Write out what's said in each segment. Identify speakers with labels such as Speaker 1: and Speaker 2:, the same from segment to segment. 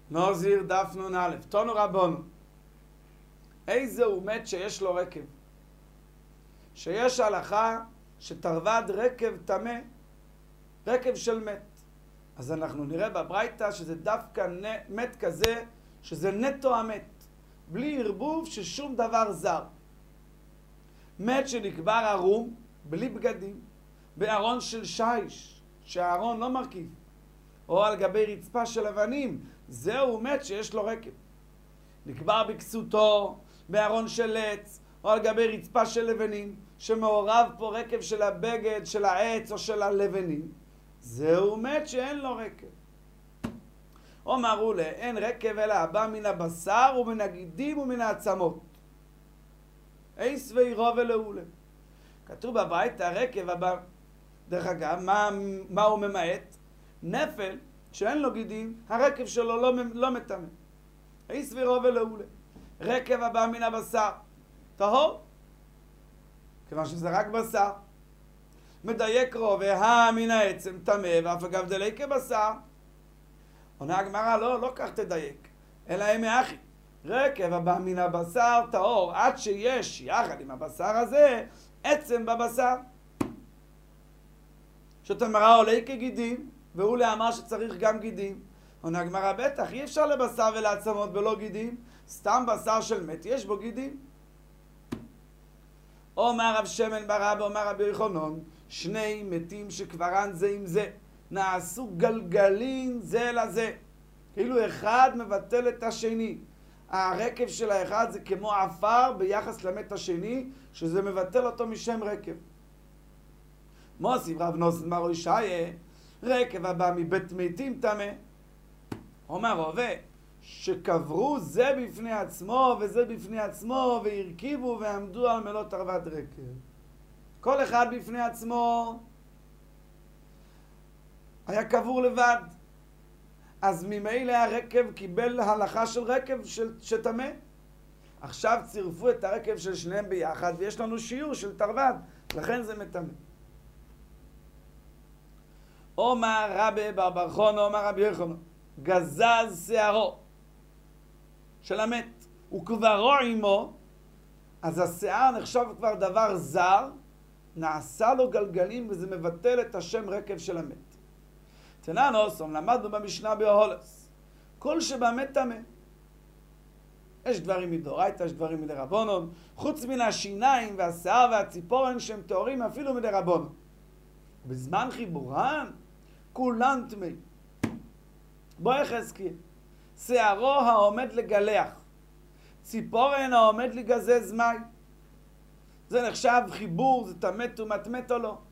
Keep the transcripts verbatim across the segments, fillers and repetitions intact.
Speaker 1: נוזיר דף נון א', תונו רבונו, איזה הוא מת שיש לו רקב? שיש הלכה שתרבד רקב טמא, רקב של מת. אז אנחנו נראה בברייתא שזה דווקא מת כזה, שזה נטו המת, בלי ערבוב של שום דבר זר. מת שנקבר ערום, בלי בגדים, בארון של שיש, שהארון לא מרכיב, או על גבי רצפה של אבנים, זהו מת שיש לו רקב. נקבר בכסותו, בארון של עץ, או על גבי רצפה של לבנים, שמעורב פה רקב של הבגד, של העץ או של הלבנים, זהו מת שאין לו רקב. אומרו לה, אין רקב אלא הבא מן הבשר ומן הגידים ומן העצמות. אייס ואירו ולעולה. כתוב בברייתא הרקב הבא, דרך אגב, מה, מה הוא ממעט? נפל שאין לו גידים, הרקב שלו לא, לא מטמא. אייס ואירו ולעולה. רקב הבא מן הבשר, טהור, כיוון שזה רק בשר. מדייק רובה מן העצם טמא, ואף אגב דלי כבשר. עונה הגמרא, לא, לא כך תדייק, אלא הם מאחי. רקב הבא מן הבשר טהור, עד שיש יחד עם הבשר הזה עצם בבשר. זאת הגמרא עולה כגידים, והוא לאמר שצריך גם גידים. עונה הגמרא, בטח, אי אפשר לבשר ולעצמות בלא גידים, סתם בשר של מת יש בו גידים. אומר רב שמן בר אבא, אומר רבי יוחנן, שני מתים שקברן זה עם זה, נעשו גלגלים זה לזה, כאילו אחד מבטל את השני. הרקב של האחד זה כמו עפר ביחס למת השני, שזה מבטל אותו משם רקב. מוסיף רב נוסן בר ישעיה, רקב הבא מבית מתים טמא. אומר רובה, שקברו זה בפני עצמו וזה בפני עצמו, והרכיבו ועמדו על מלוא תרוות רקב. כל אחד בפני עצמו היה קבור לבד. אז ממילא הרקב קיבל הלכה של רקב שטמא. עכשיו צירפו את הרקב של שניהם ביחד, ויש לנו שיעור של תרוות, לכן זה מטמא. אומר רבי בר בר חונו, אומר רבי יוחנן, גזז שערו של המת וקברו עמו, אז השיער נחשב כבר דבר זר, נעשה לו גלגלים, וזה מבטל את השם רקב של המת. תננוסום, למדנו במשנה בהולס, כל שבאמת טמא. יש דברים מדאורייתא, יש דברים מדרבנן, חוץ מן השיניים והשיער והציפורן שהם טהורים אפילו מדרבנן. בזמן חיבורן כולן טמאים. בוא יחזקאל, שערו העומד לגלח, ציפורן העומד לגזז מים, זה נחשב חיבור, זה טמא ומטמא או לא?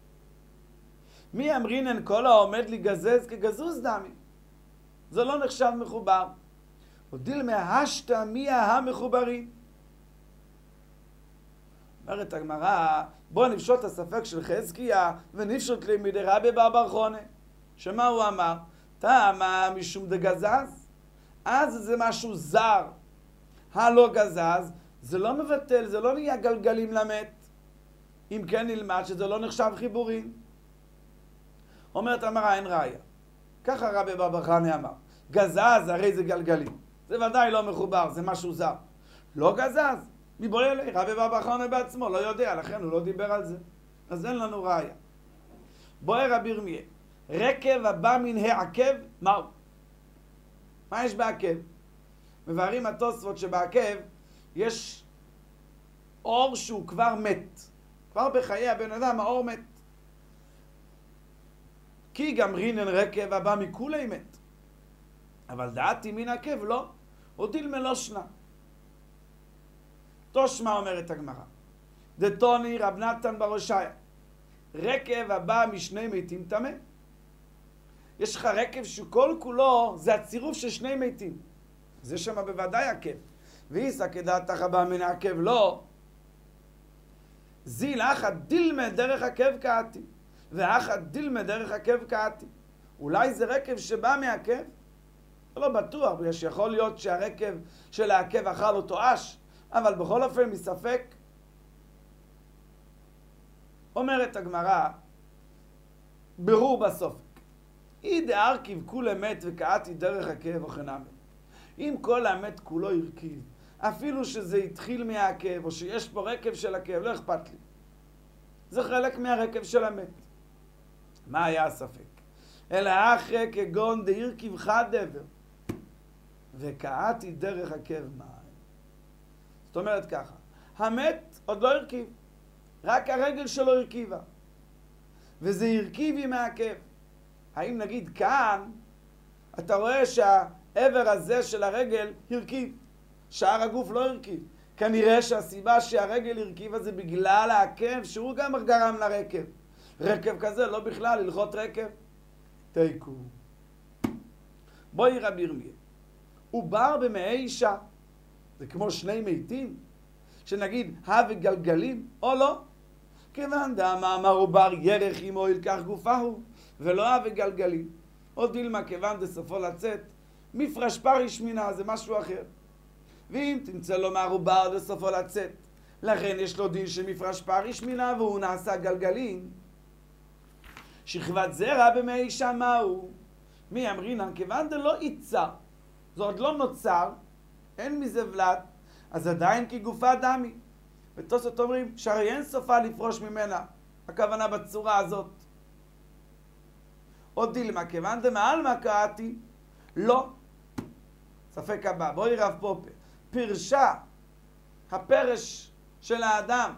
Speaker 1: מי אמרינן כל העומד לגזז כגזוז דמי? זה לא נחשב מחובר. ודיל מהשתא מי המחוברים. אומרת הגמרא, בוא נפשוט את הספק של חזקיה ונפשוט לימדי רבי בר בר חונה. שמה הוא אמר? טעמה משום דגזז? אז זה משהו זר. הלא גזז, זה לא מבטל, זה לא נהיה גלגלים למת. אם כן נלמד שזה לא נחשב חיבורים. אומרת המראה, אין ראיה. ככה רבי בר בר חונה אמר. גזז הרי זה גלגלים. זה ודאי לא מחובר, זה משהו זר. לא גזז. מבואי אלי, רבי בר בר חונה בעצמו לא יודע, לכן הוא לא דיבר על זה. אז אין לנו ראיה. בואי רבי ירמיה, רקב הבא מן העקב, מהו? מה יש בעקב? מבארים התוספות שבעקב יש אור שהוא כבר מת. כבר בחיי הבן אדם האור מת. כי גם רינן רקב הבא מכולי מת. אבל דעתי מן עקב לא, הודיל מלא שנה. תושמה אומרת הגמרא, דתוני רב נתן בר הושעיה, רקב הבא משני מתים טמא. יש לך רקב שכל כולו זה הצירוף של שני מתים, זה שמה בוודאי עקב. ואיסא כדעתך הבא מן העקב לא, זיל אחא דילמה דרך עקב קעתי, ואחא דילמה דרך עקב קעתי. אולי זה רקב שבא מעקב? לא בטוח, בגלל שיכול להיות שהרקב של העקב אכל אותו אש, אבל בכל אופן מספק. אומרת הגמרא, ברור בסוף, אי דארכיב כולה מת וקעתי דרך הכאב וכן המת. אם כל המת כולו הרכיב, אפילו שזה התחיל מהכאב, או שיש פה רקב של הכאב, לא אכפת לי. זה חלק מהרקב של המת. מה היה הספק? אלא אחרי כגון דהרכיב חד דבר, וקעתי דרך הכאב מים. זאת אומרת ככה, המת עוד לא הרכיב, רק הרגל שלו הרכיבה. וזה הרכיבי מהכאב. האם נגיד כאן, אתה רואה שהעבר הזה של הרגל הרכיב, שאר הגוף לא הרכיב. כנראה שהסיבה שהרגל הרכיבה זה בגלל העקב, שהוא גם גרם לרקב. רקב כזה, לא בכלל, הלכות רקב. תיקו. בואי רבי ירמיה. עובר במעי אישה. זה כמו שני מתים, שנגיד, הווה גלגלים, או לא. כיוון דאמר עובר ירך עמו ילקח גופה הוא, ולא הווה גלגלים. או דילמה כיוון דסופו לצאת, מפרש פריש מינה, זה משהו אחר. ואם תמצא לומר עובר דסופו לצאת, לכן יש לו דין שמפרש פריש מינה, והוא נעשה גלגלים. שכבת זרע במעי אישה מהו? מי אמרינן? כיוון דלא ייצר, זה עוד לא נוצר, אין מזה ולד, אז עדיין כגופה דמי. ותוספות אומרים שהרי אין סופה לפרוש ממנה, הכוונה בצורה הזאת. עוד דילמה, כיוון דמעלמא קראתי, לא. ספק הבא, בואי רב פופר. פרשה, הפרש של האדם,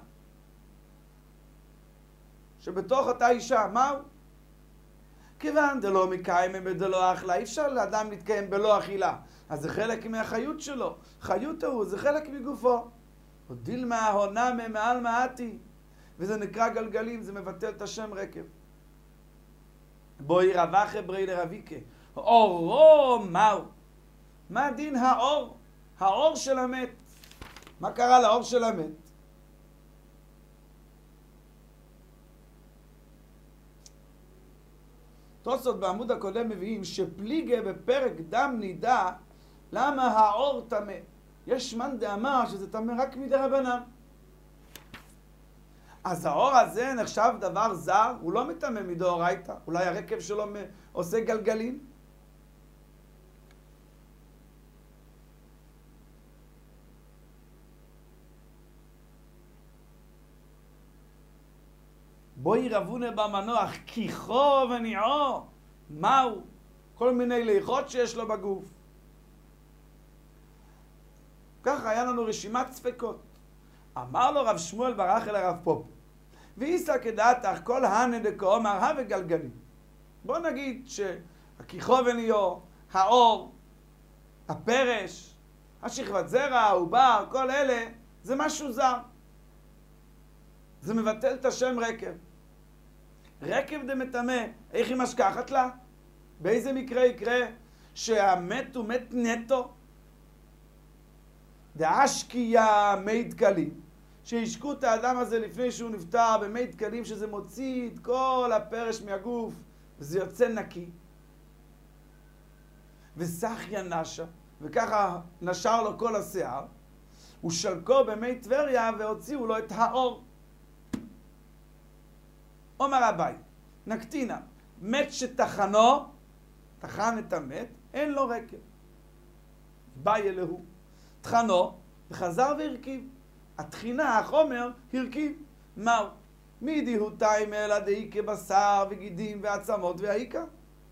Speaker 1: שבתוך אותה אישה, מהו? כיוון דלא מקיים ובדלא אכלה, אי אפשר לאדם להתקיים בלא אכילה. אז זה חלק מהחיות שלו. חיות הוא, זה חלק מגופו. עוד דילמה הונה ממעל מעתי, וזה נקרא גלגלים, זה מבטל את השם רקב. בואי רווח ברי לרביקה. אורו מהו? מה דין האור? האור של המת. מה קרה לאור של המת? תוספות בעמוד הקודם מביאים שפליגה בפרק דם נידע למה האור טמא. יש מן דאמר שזה טמא רק מדרבנן. אז האור הזה נחשב דבר זר, הוא לא מטמא מדאורייתא. אולי הרקב שלו עושה גלגלים? בואי רבונה במנוח, כיחו וניעו. מהו? כל מיני ליחות שיש לו בגוף. ככה היה לנו רשימת ספקות. אמר לו רב שמואל ברח אל הרב פופ. ואיסא כדעתך כל הנה דקאמר הווה גלגלים. בוא נגיד שהכיחו וניעו, האור, הפרש, השכבת זרע, העובר, כל אלה, זה משהו זר. זה מבטל את השם רקב. רקב דמטמא, איך היא משכחת לה? באיזה מקרה יקרה שהמת הוא מת נטו? דאשקיה מי דקלים, שהשקו את האדם הזה לפני שהוא נפטר במי דקלים, שזה מוציא את כל הפרש מהגוף, וזה יוצא נקי. וסחיה נשה, וככה נשר לו כל השיער, ושלקו במי טבריה והוציאו לו את האור. אומר אביי, נקטינה, מת שטחנו, טחן את המת, אין לו רקב. באי אלוהו. טחנו, וחזר והרכיב. התחינה, החומר, הרכיב. מהו? מידי הוא טיימה אלא דהי כבשר וגידים ועצמות והעיקה.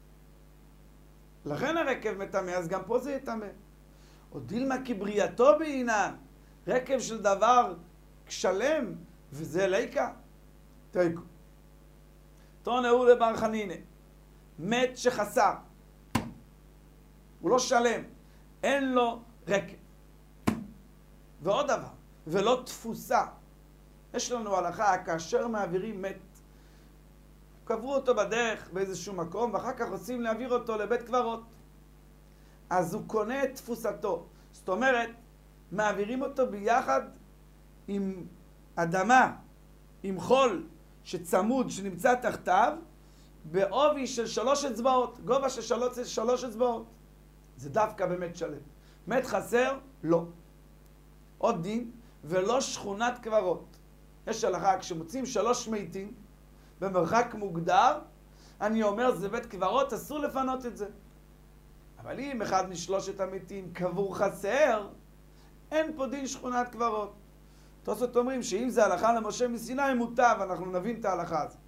Speaker 1: לכן הרקב מטמא, אז גם פה זה יטמא. או דילמה כבריאתו בעינן, רקב של דבר שלם, וזה ליקה. תיקו. תונאו לבר חנינה, מת שחסר, הוא לא שלם, אין לו רקב. ועוד דבר, ולא תפוסה. יש לנו הלכה, כאשר מעבירים מת, קברו אותו בדרך באיזשהו מקום, ואחר כך רוצים להעביר אותו לבית קברות. אז הוא קונה את תפוסתו. זאת אומרת, מעבירים אותו ביחד עם אדמה, עם חול, שצמוד, שנמצא תחתיו, בעובי של שלוש אצבעות, גובה של שלוש, שלוש אצבעות. זה דווקא באמת שלם. מת חסר? לא. עוד דין, ולא שכונת קברות. יש הלכה, כשמוצאים שלוש מתים, במרחק מוגדר, אני אומר, זה בית קברות, אסור לפנות את זה. אבל אם אחד משלושת המתים קבור חסר, אין פה דין שכונת קברות. תוספות אומרים שאם זה הלכה למשה מסיני מוטב, אנחנו נבין את ההלכה הזאת.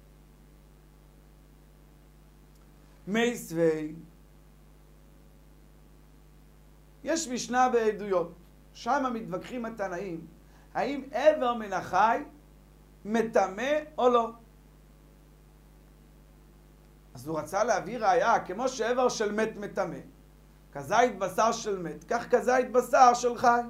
Speaker 1: מי סווי, יש משנה בעדויות, שם מתווכחים התנאים, האם עבר מן החי מטמא או לא. אז הוא רצה להביא ראיה, כמו שעבר של מת מטמא, כזית בשר של מת, כך כזית בשר של חי.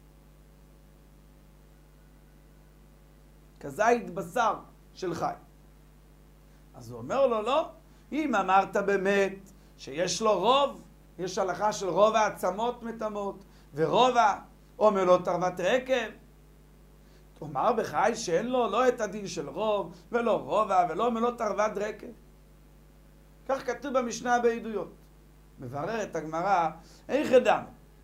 Speaker 1: כזית בשר של חי. אז הוא אומר לו, לא, אם אמרת באמת שיש לו רוב, יש הלכה של רוב העצמות מטמאות, ורוב אומר לו תרוות רקב, תאמר בחי שאין לו לא את הדין של רוב, ולא רובע, ולא מלוא תרוות רקב. כך כתוב במשנה בעדויות. מבררת הגמרא, איך אדם?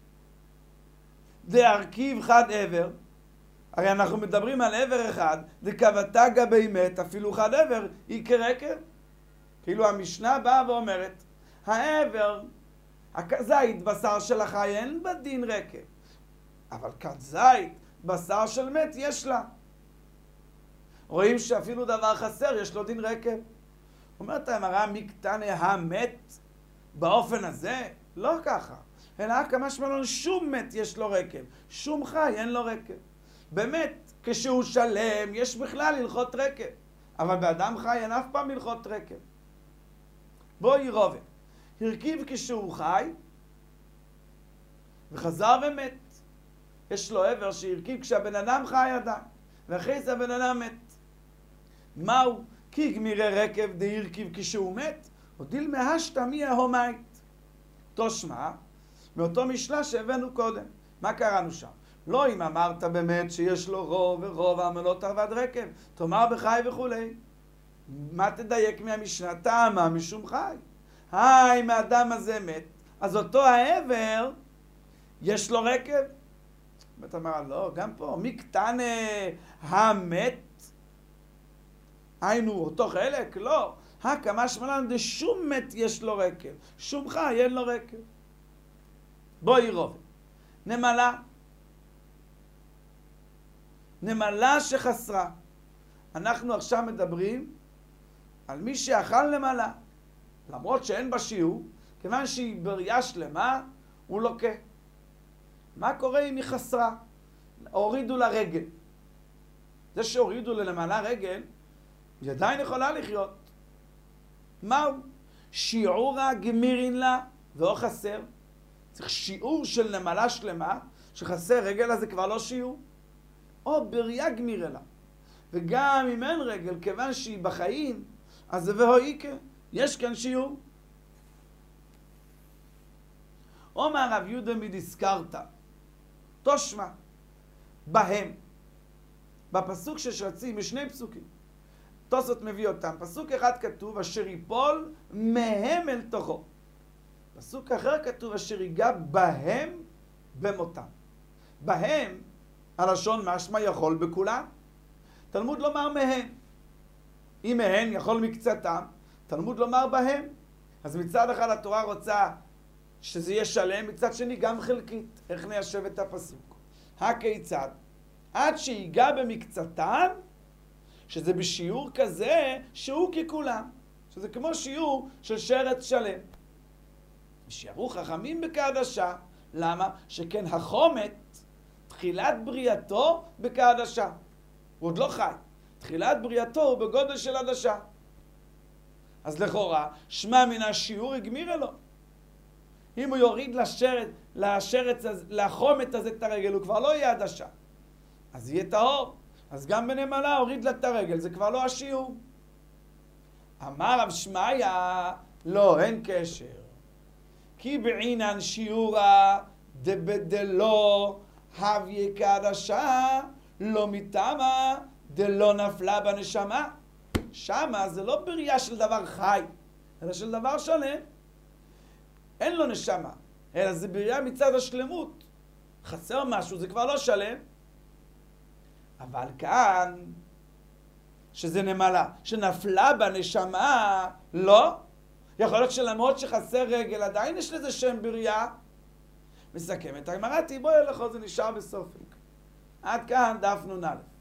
Speaker 1: דהרכיב חד עבר, הרי אנחנו מדברים על עבר אחד, דקבתה גבי מת, אפילו חד עבר, היא כרקב. כאילו המשנה באה ואומרת, העבר, הכזית בשר של החי אין בדין רקב, אבל כזית בשר של מת יש לה. רואים שאפילו דבר חסר יש לו דין רקב. אומרת המראה, מקטנה המת באופן הזה? לא ככה. אלא כמה שמלון שום מת יש לו רקב, שום חי אין לו רקב. באמת, כשהוא שלם יש בכלל הלכות רקב, אבל באדם חי אין אף פעם הלכות רקב. בואי רובה, הרכיב כשהוא חי וחזר ומת. יש לו עבר שהרכיב כשהבן אדם חי עדיין, ואחרי זה הבן אדם מת. מהו? כי גמירי רקב דהרכיב כשהוא מת, הודיל מהשתמי ההומית. תושמע, מאותו משלה שהבאנו קודם. מה קראנו שם? לא אם אמרת באמת שיש לו רוב ורוב המלוא תרוות רקב, תאמר בחי וכולי. מה תדייק מהמשנה? טעמה משום חי. היי, אם האדם הזה מת, אז אותו העבר יש לו רקב. אתה אומר, לא, גם פה, מקטנה המת, היינו אותו חלק? לא. הכמה שמלן דשום מת יש לו רקב, שום חי אין לו רקב. בואי רובה, נמלה, נמלה שחסרה. אנחנו עכשיו מדברים על מי שאכל נמלה, למרות שאין בה שיעור, כיוון שהיא בריאה שלמה, הוא לוקה. מה קורה אם היא חסרה? הורידו לה רגל. זה שהורידו לנמלה רגל, היא עדיין יכולה לחיות. מהו? שיעורה גמירין לה ואו חסר. צריך שיעור של נמלה שלמה, שחסר רגל, אז זה כבר לא שיעור. או בריאה גמירה לה. וגם אם אין רגל, כיוון שהיא בחיים, אז זה והויקה. יש כאן שיעור. אומר רב יהודה מדיסקרתא, תושמע, בהם. בפסוק ששרצים, יש שני פסוקים. תוספות מביא אותם. פסוק אחד כתוב, אשר ייפול מהם אל תוכו. פסוק אחר כתוב, אשר ייגע בהם במותם. בהם, הלשון משמע יכול בכולם. תלמוד לומר מהם. אם מהם יכול מקצתם, תלמוד לומר בהם. אז מצד אחד התורה רוצה שזה יהיה שלם, מצד שני גם חלקית. איך ניישב את הפסוק? הכיצד? עד שיגע במקצתם, שזה בשיעור כזה שהוא ככולם. שזה כמו שיעור של שרץ שלם. שיערו חכמים בקדשה. למה? שכן החומת, תחילת בריאתו בקדשה. הוא עוד לא חי. תחילת בריאתו הוא בגודל של עדשה. אז לכאורה, שמע מן השיעור הגמירה לו. אם הוא יוריד לשרת, לשרץ, לחומת הזה את הרגל, הוא כבר לא יהיה עדשה. אז יהיה טהור. אז גם בנמלה הוריד לה את הרגל, זה כבר לא השיעור. אמר רב שמעיה, לא, אין קשר. כי בעינן שיעורה דבדלו הביא קדשה, לא מתאמה דלא נפלה בנשמה. שמה זה לא בריאה של דבר חי, אלא של דבר שלם. אין לו נשמה, אלא זה בריאה מצד השלמות. חסר משהו, זה כבר לא שלם. אבל כאן, שזה נמלה, שנפלה בנשמה, לא. יכול להיות שלמרות שחסר רגל, עדיין יש לזה שם בריאה. מסכם את הגמרא, תיבואי לך, זה נשאר בסופק. עד כאן דף נ"א.